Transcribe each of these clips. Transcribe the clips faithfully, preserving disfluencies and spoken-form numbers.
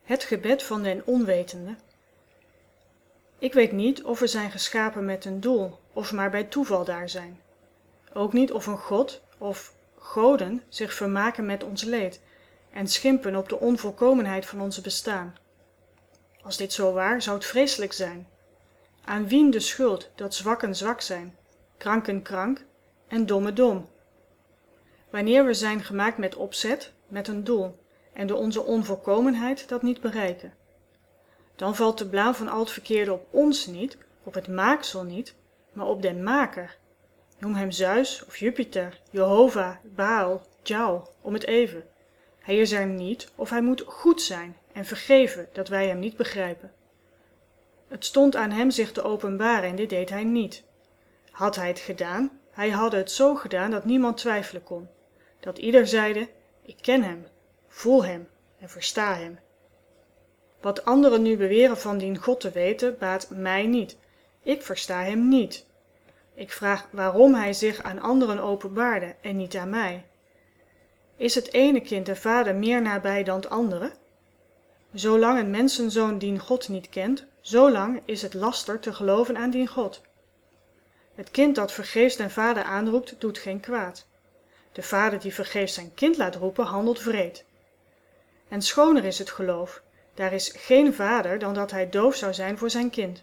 Het gebed van den onwetende. Ik weet niet of we zijn geschapen met een doel, of maar bij toeval daar zijn. Ook niet of een God, of goden, zich vermaken met ons leed en schimpen op de onvolkomenheid van onze bestaan. Als dit zo waar, zou het vreselijk zijn. Aan wien de schuld dat zwakken zwak zijn, kranken krank en domme dom? Wanneer we zijn gemaakt met opzet, met een doel, en door onze onvolkomenheid dat niet bereiken. Dan valt de blaam van al het verkeerde op ons niet, op het maaksel niet, maar op den maker. Noem hem Zeus of Jupiter, Jehovah, Baal, Jou, om het even. Hij is er niet of hij moet goed zijn en vergeven dat wij hem niet begrijpen. Het stond aan hem zich te openbaren en dit deed hij niet. Had hij het gedaan, hij hadde het zo gedaan dat niemand twijfelen kon. Dat ieder zeide, ik ken hem, voel hem en versta hem. Wat anderen nu beweren van dien God te weten, baat mij niet. Ik versta hem niet. Ik vraag waarom hij zich aan anderen openbaarde en niet aan mij. Is het ene kind de vader meer nabij dan het andere? Zolang een mensenzoon dien God niet kent, zolang is het laster te geloven aan dien God. Het kind dat vergeefs den vader aanroept, doet geen kwaad. De vader die vergeefs zijn kind laat roepen, handelt wreed. En schoner is het geloof, daar is geen vader dan dat hij doof zou zijn voor zijn kind.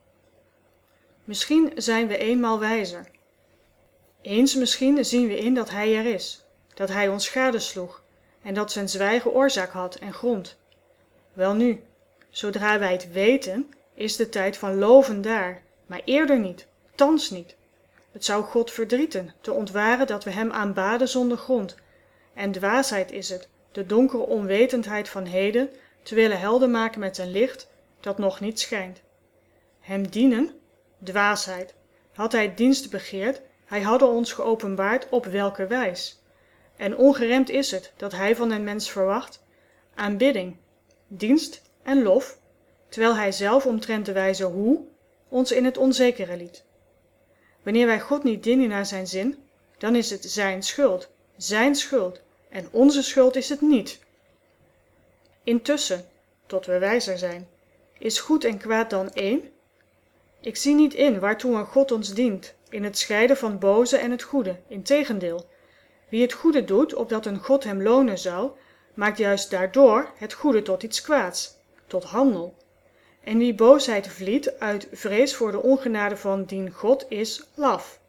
Misschien zijn we eenmaal wijzer. Eens misschien zien we in dat hij er is, dat hij ons gadesloeg en dat zijn zwijgen oorzaak had en grond. Welnu, zodra wij het weten, is de tijd van loven daar, maar eerder niet, thans niet. Het zou God verdrieten te ontwaren dat we hem aanbaden zonder grond, en dwaasheid is het, de donkere onwetendheid van heden te willen helder maken met een licht dat nog niet schijnt. Hem dienen? Dwaasheid. Had hij dienst begeerd, hij hadde ons geopenbaard op welke wijs. En ongeremd is het dat hij van een mens verwacht aanbidding, dienst en lof, terwijl hij zelf omtrent de wijze hoe ons in het onzekere liet. Wanneer wij God niet dienen naar zijn zin, dan is het zijn schuld, zijn schuld, en onze schuld is het niet. Intussen, tot we wijzer zijn, is goed en kwaad dan één? Ik zie niet in waartoe een God ons dient, in het scheiden van het boze en het goede, integendeel. Wie het goede doet, opdat een God hem lonen zou, maakt juist daardoor het goede tot iets kwaads, tot handel. En wie boosheid vliet uit vrees voor de ongenade van dien God is laf.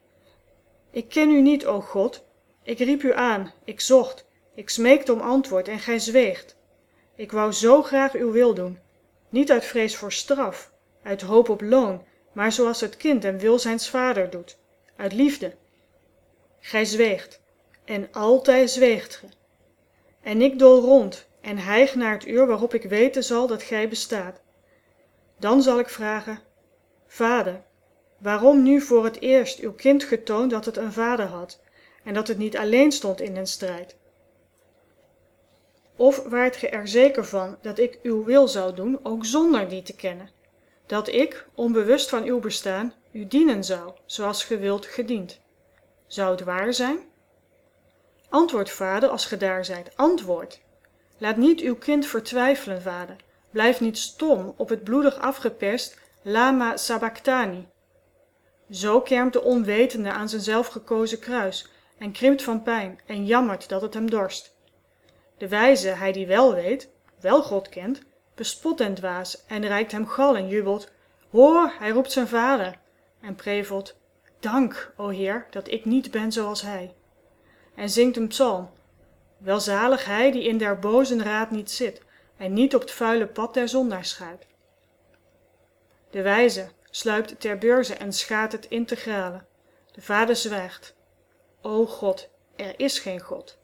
Ik ken u niet, o God, ik riep u aan, ik zocht, ik smeekte om antwoord en gij zweegt. Ik wou zo graag uw wil doen, niet uit vrees voor straf, uit hoop op loon, maar zoals het kind den wil zijns vader doet, uit liefde. Gij zweegt, en altijd zweegt ge. En ik dool rond en hijg naar het uur waarop ik weten zal dat gij bestaat. Dan zal ik vragen, Vader, waarom nu voor het eerst uw kind getoond dat het een vader had, en dat het niet alleen stond in den strijd? Of waart ge er zeker van dat ik uw wil zou doen, ook zonder die te kennen? Dat ik, onbewust van uw bestaan, u dienen zou, zoals ge wilt gediend. Zou het waar zijn? Antwoord, vader, als ge daar zijt, antwoord. Laat niet uw kind vertwijfelen, vader. Blijf niet stom op het bloedig afgeperst lama sabachthani. Zo kermt de onwetende aan zijn zelfgekozen kruis en krimpt van pijn en jammert dat het hem dorst. De wijze, hij die wel weet, wel God kent, bespot den dwaas en reikt hem gal en jubelt, hoor, hij roept zijn vader, en prevelt, dank, o Heer, dat ik niet ben zoals hij. En zingt een psalm, welzalig hij die in der bozen raad niet zit en niet op het vuile pad der zondaars schuipt. De wijze sluipt ter beurze en schaadt het integrale. De vader zwijgt. O God, er is geen God.